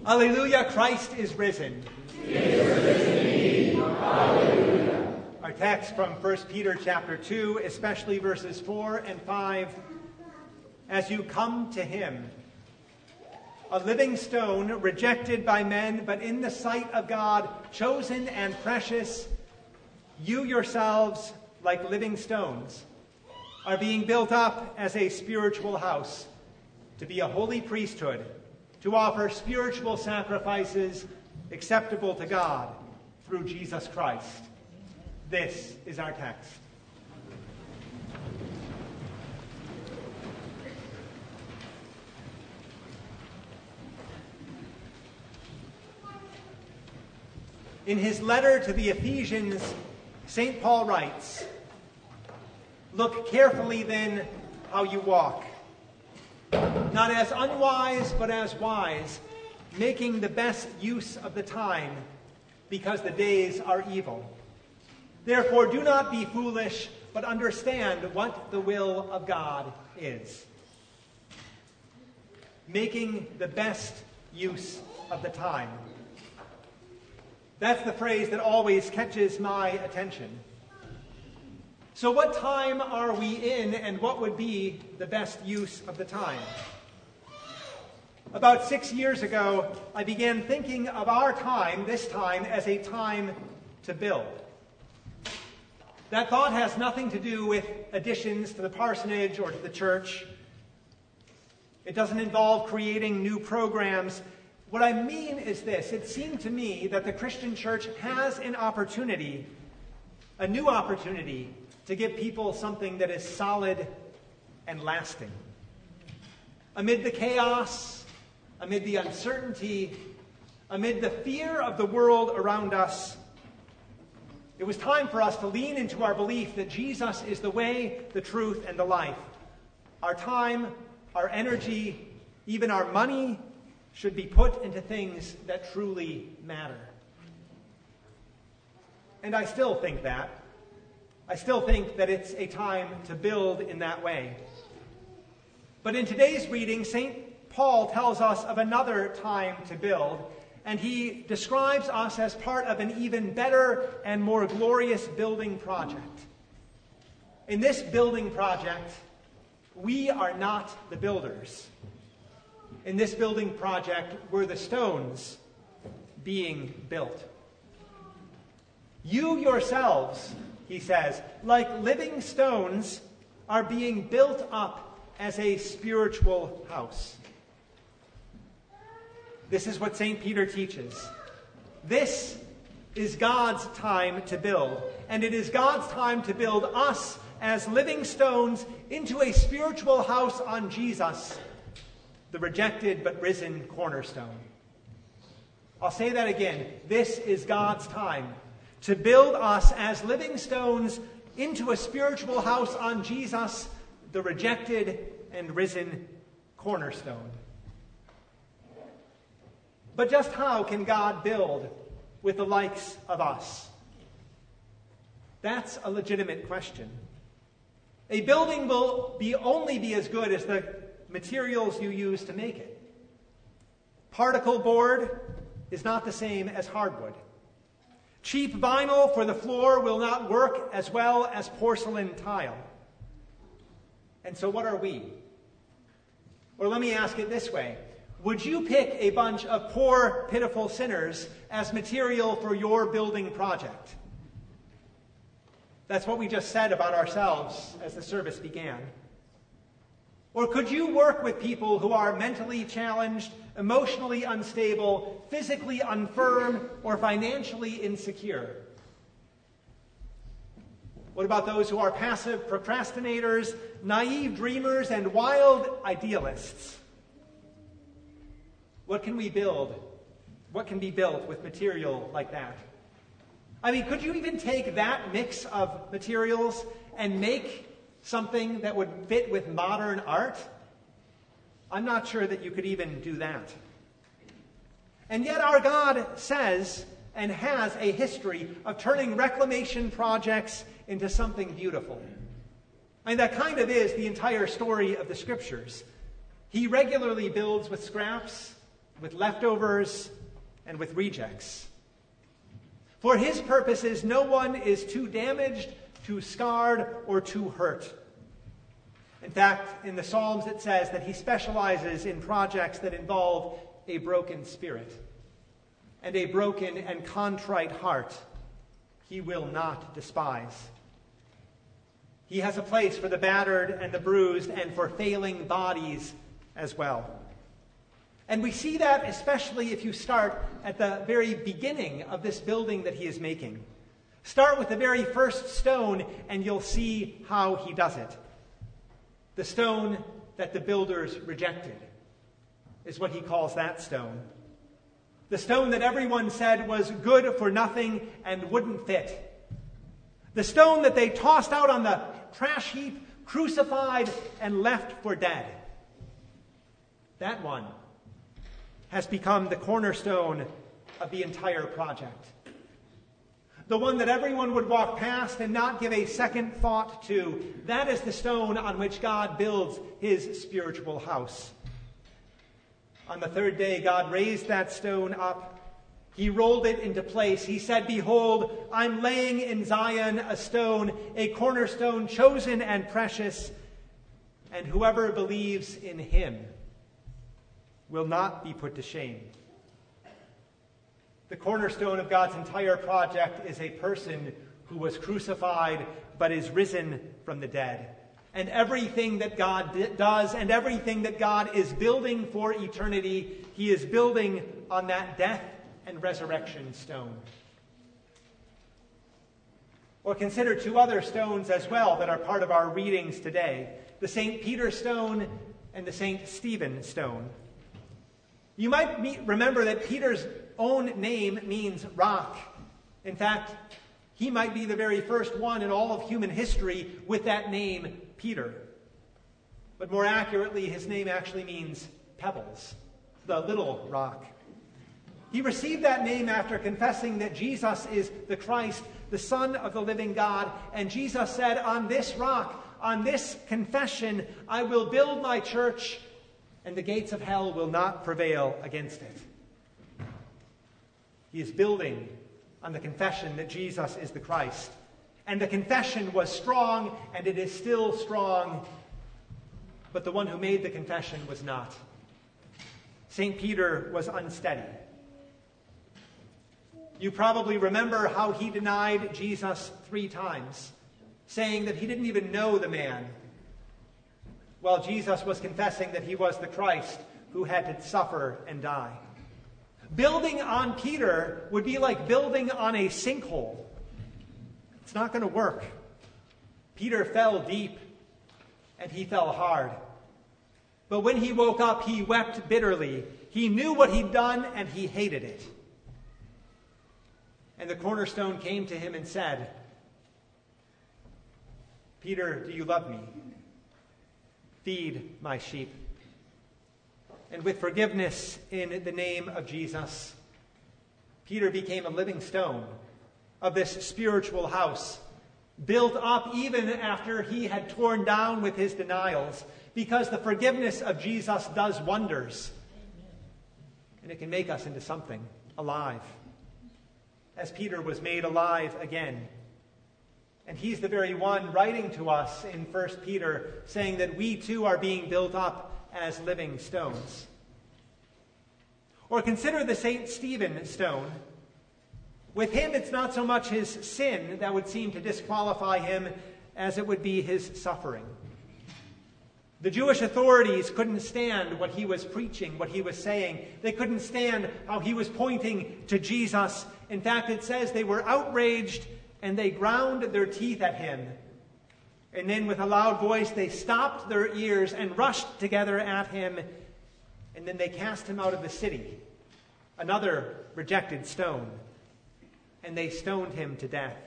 Alleluia, Christ is risen. He is risen indeed. Alleluia. Our text from 1 Peter chapter 2, especially verses 4 and 5. As you come to him, a living stone rejected by men, but in the sight of God, chosen and precious, you yourselves, like living stones, are being built up as a spiritual house, to be a holy priesthood, to offer spiritual sacrifices acceptable to God through Jesus Christ. This is our text. In his letter to the Ephesians, St. Paul writes, "Look carefully then how you walk, not as unwise but as wise, making the best use of the time, because the days are evil. Therefore do not be foolish, but understand what the will of God is." Making the best use of the time. That's the phrase that always catches my attention. So what time are we in, and what would be the best use of the time? About 6 years ago, I began thinking of our time, this time, as a time to build. That thought has nothing to do with additions to the parsonage or to the church. It doesn't involve creating new programs. What I mean is this: it seemed to me that the Christian church has an opportunity, a new opportunity, to give people something that is solid and lasting. Amid the chaos, amid the uncertainty, amid the fear of the world around us, it was time for us to lean into our belief that Jesus is the way, the truth, and the life. Our time, our energy, even our money should be put into things that truly matter. And I still think that. I still think that it's a time to build in that way. But in today's reading, St. Paul tells us of another time to build, and he describes us as part of an even better and more glorious building project. In this building project, we are not the builders. In this building project, we're the stones being built. You yourselves, he says, like living stones, are being built up as a spiritual house. This is what St. Peter teaches. This is God's time to build, and it is God's time to build us as living stones into a spiritual house on Jesus, the rejected but risen cornerstone. I'll say that again. This is God's time to build us as living stones into a spiritual house on Jesus, the rejected and risen cornerstone. But just how can God build with the likes of us? That's a legitimate question. A building will only be as good as the materials you use to make it. Particle board is not the same as hardwood. Cheap vinyl for the floor will not work as well as porcelain tile. And so what are we? Or let me ask it this way. Would you pick a bunch of poor, pitiful sinners as material for your building project? That's what we just said about ourselves as the service began. Or could you work with people who are mentally challenged, emotionally unstable, physically infirm, or financially insecure? What about those who are passive procrastinators, naive dreamers, and wild idealists? What can we build? What can be built with material like that? I mean, could you even take that mix of materials and make something that would fit with modern art? I'm not sure that you could even do that. And yet our God says and has a history of turning reclamation projects into something beautiful. I mean, that kind of is the entire story of the Scriptures. He regularly builds with scraps. with leftovers, and with rejects. For his purposes, no one is too damaged, too scarred, or too hurt. In fact, in the Psalms it says that he specializes in projects that involve a broken spirit and a broken and contrite heart he will not despise. He has a place for the battered and the bruised and for failing bodies as well. And we see that especially if you start at the very beginning of this building that he is making. Start with the very first stone and you'll see how he does it. The stone that the builders rejected is what he calls that stone. The stone that everyone said was good for nothing and wouldn't fit. The stone that they tossed out on the trash heap, crucified, and left for dead. That one has become the cornerstone of the entire project. The one that everyone would walk past and not give a second thought to. That is the stone on which God builds his spiritual house. On the third day, God raised that stone up. He rolled it into place. He said, "Behold, I'm laying in Zion a stone, a cornerstone chosen and precious, and whoever believes in him will not be put to shame." The cornerstone of God's entire project is a person who was crucified but is risen from the dead. And everything that God does and everything that God is building for eternity, he is building on that death and resurrection stone. Or consider two other stones as well that are part of our readings today. The St. Peter stone and the St. Stephen stone. You might remember that Peter's own name means rock. In fact, he might be the very first one in all of human history with that name, Peter. But more accurately, his name actually means pebbles, the little rock. He received that name after confessing that Jesus is the Christ, the Son of the living God. And Jesus said, "On this rock, on this confession, I will build my church, and the gates of hell will not prevail against it." He is building on the confession that Jesus is the Christ. And the confession was strong, and it is still strong. But the one who made the confession was not. St. Peter was unsteady. You probably remember how he denied Jesus 3 times, saying that he didn't even know the man, while Jesus was confessing that he was the Christ who had to suffer and die. Building on Peter would be like building on a sinkhole. It's not going to work. Peter fell deep, and he fell hard. But when he woke up, he wept bitterly. He knew what he'd done, and he hated it. And the cornerstone came to him and said, "Peter, do you love me? Feed my sheep." And with forgiveness in the name of Jesus, Peter became a living stone of this spiritual house, built up even after he had torn down with his denials, because the forgiveness of Jesus does wonders. And it can make us into something alive, as Peter was made alive again. And he's the very one writing to us in 1 Peter, saying that we too are being built up as living stones. Or consider the St. Stephen stone. With him, it's not so much his sin that would seem to disqualify him as it would be his suffering. The Jewish authorities couldn't stand what he was preaching, what he was saying. They couldn't stand how he was pointing to Jesus. In fact, it says they were outraged and they ground their teeth at him. And then with a loud voice, they stopped their ears and rushed together at him. And then they cast him out of the city, another rejected stone. And they stoned him to death.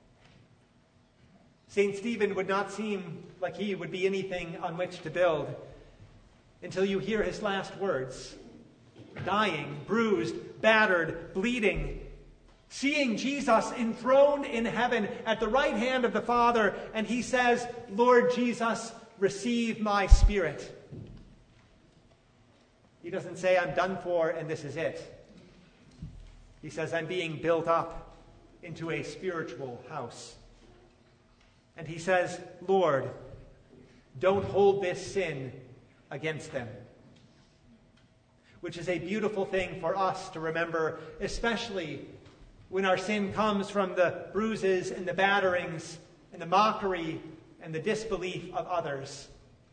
St. Stephen would not seem like he would be anything on which to build until you hear his last words. Dying, bruised, battered, bleeding, seeing Jesus enthroned in heaven at the right hand of the Father, and he says, "Lord Jesus, receive my spirit." He doesn't say, I'm done for and this is it. He says, I'm being built up into a spiritual house. And he says, Lord, don't hold this sin against them. Which is a beautiful thing for us to remember, especially when our sin comes from the bruises and the batterings and the mockery and the disbelief of others.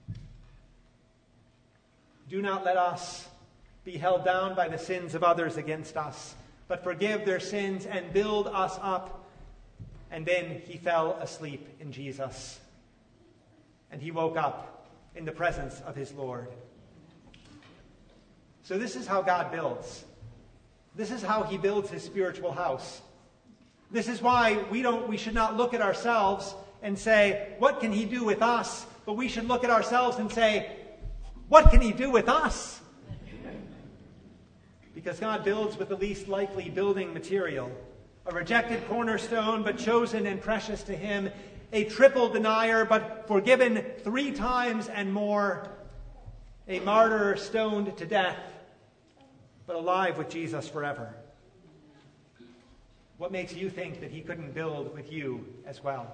Do not let us be held down by the sins of others against us, but forgive their sins and build us up. And then he fell asleep in Jesus. And he woke up in the presence of his Lord. So this is how God builds. This is how he builds his spiritual house. This is why we should not look at ourselves and say, what can he do with us? But we should look at ourselves and say, what can he do with us? Because God builds with the least likely building material. A rejected cornerstone, but chosen and precious to him. A triple denier, but forgiven 3 times and more. A martyr stoned to death, but alive with Jesus forever. What makes you think that he couldn't build with you as well?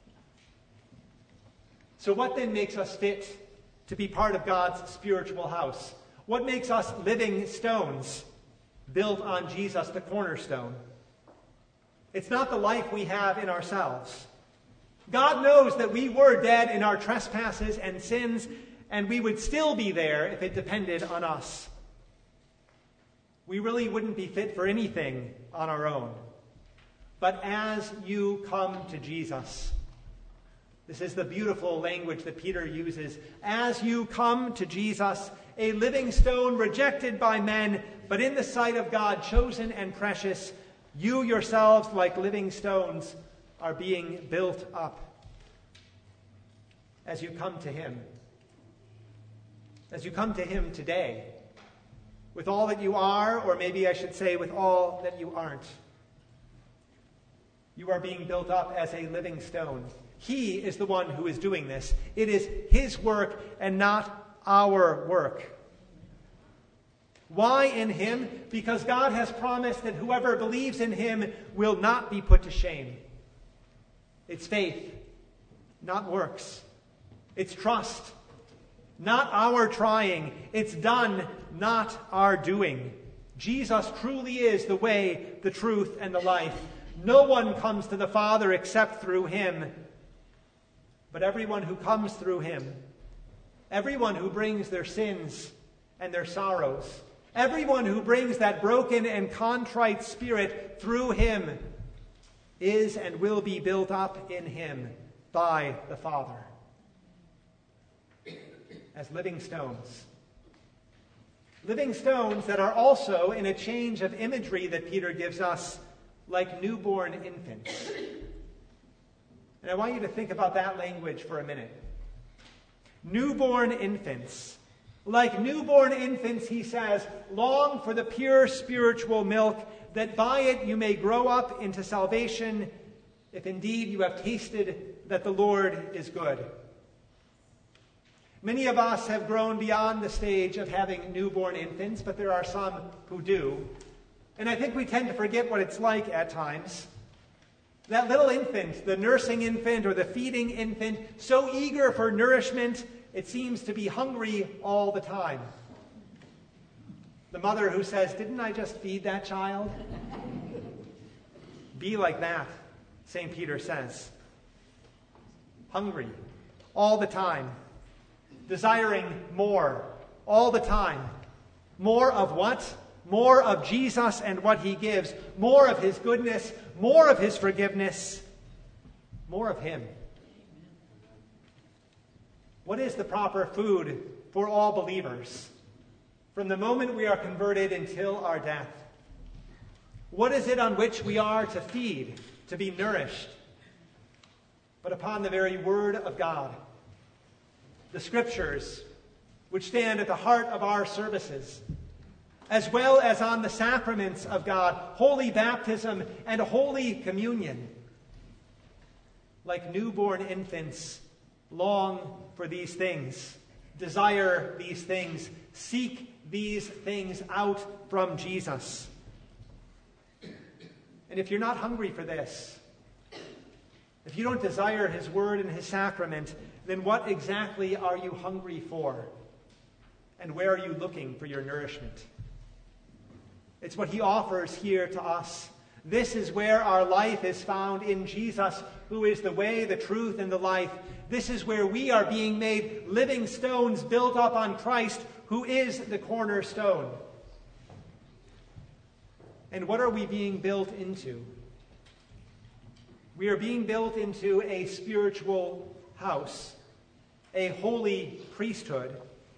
So what then makes us fit to be part of God's spiritual house? What makes us living stones built on Jesus, the cornerstone? It's not the life we have in ourselves. God knows that we were dead in our trespasses and sins, and we would still be there if it depended on us. We really wouldn't be fit for anything on our own. But as you come to Jesus, this is the beautiful language that Peter uses. As you come to Jesus, a living stone rejected by men, but in the sight of God chosen and precious, you yourselves, like living stones, are being built up as you come to him. As you come to him today, with all that you are, or maybe I should say with all that you aren't. You are being built up as a living stone. He is the one who is doing this. It is his work and not our work. Why in him? Because God has promised that whoever believes in him will not be put to shame. It's faith, not works. It's trust, not our trying. It's done, not our doing. Jesus truly is the way, the truth, and the life. No one comes to the Father except through him. But everyone who comes through him, everyone who brings their sins and their sorrows, everyone who brings that broken and contrite spirit through him is and will be built up in him by the Father as living stones. Living stones that are also, in a change of imagery that Peter gives us, like newborn infants. And I want you to think about that language for a minute. Newborn infants. Like newborn infants, he says, long for the pure spiritual milk, that by it you may grow up into salvation, if indeed you have tasted that the Lord is good. Many of us have grown beyond the stage of having newborn infants, but there are some who do. And I think we tend to forget what it's like at times. That little infant, the nursing infant or the feeding infant, so eager for nourishment, it seems to be hungry all the time. The mother who says, "Didn't I just feed that child?" Be like that, St. Peter says. Hungry all the time. Desiring more all the time. More of what? More of Jesus and what he gives. More of his goodness. More of his forgiveness. More of him. What is the proper food for all believers from the moment we are converted until our death? What is it on which we are to feed, to be nourished? But upon the very word of God, the scriptures, which stand at the heart of our services, as well as on the sacraments of God, holy baptism and holy communion. Like newborn infants, long for these things, desire these things, seek these things out from Jesus. And if you're not hungry for this, if you don't desire his word and his sacrament, then what exactly are you hungry for? And where are you looking for your nourishment? It's what he offers here to us. This is where our life is found in Jesus, who is the way, the truth, and the life. This is where we are being made living stones built up on Christ, who is the cornerstone. And what are we being built into? We are being built into a spiritual house, a holy priesthood,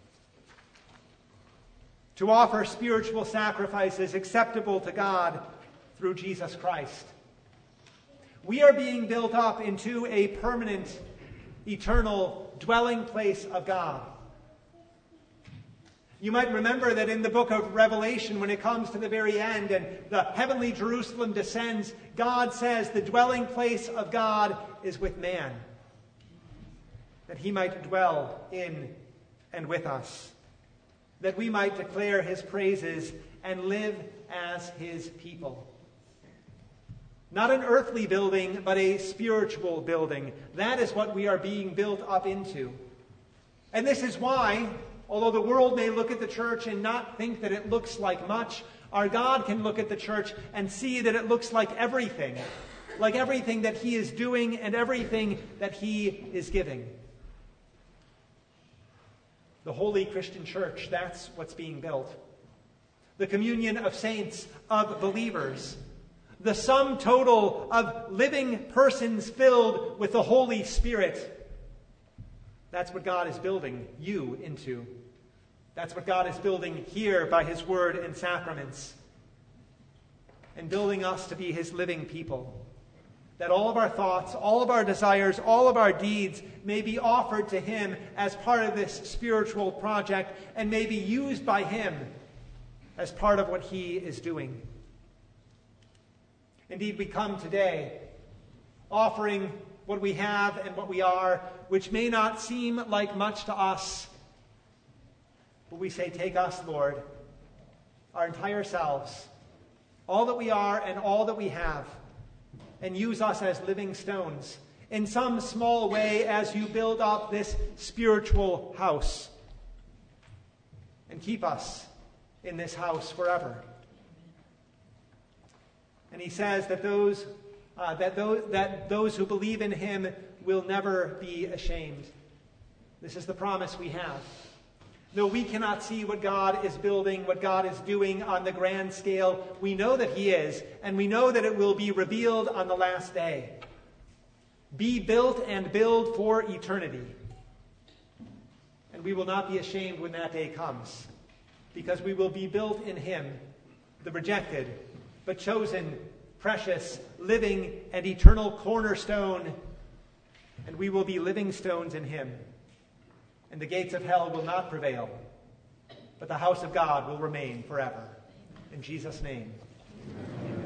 to offer spiritual sacrifices acceptable to God through Jesus Christ. We are being built up into a permanent, eternal dwelling place of God. You might remember that in the book of Revelation, when it comes to the very end and the heavenly Jerusalem descends, God says the dwelling place of God is with man, that he might dwell in and with us, that we might declare his praises and live as his people. Not an earthly building, but a spiritual building. That is what we are being built up into. And this is why, although the world may look at the church and not think that it looks like much, our God can look at the church and see that it looks like everything that he is doing and everything that he is giving. The holy Christian church, that's what's being built. The communion of saints, of believers. The sum total of living persons filled with the Holy Spirit. That's what God is building you into. That's what God is building here by his word and sacraments. And building us to be his living people. That all of our thoughts, all of our desires, all of our deeds may be offered to him as part of this spiritual project and may be used by him as part of what he is doing. Indeed, we come today offering what we have and what we are, which may not seem like much to us. But we say, take us, Lord, our entire selves, all that we are and all that we have, and use us as living stones in some small way as you build up this spiritual house. And keep us in this house forever. And he says that those who believe in him will never be ashamed. This is the promise we have. Though we cannot see what God is building, what God is doing on the grand scale, we know that he is, and we know that it will be revealed on the last day. Be built and build for eternity. And we will not be ashamed when that day comes, because we will be built in him, the rejected, but chosen, precious, living, and eternal cornerstone, and we will be living stones in him. And the gates of hell will not prevail, but the house of God will remain forever. In Jesus' name, amen.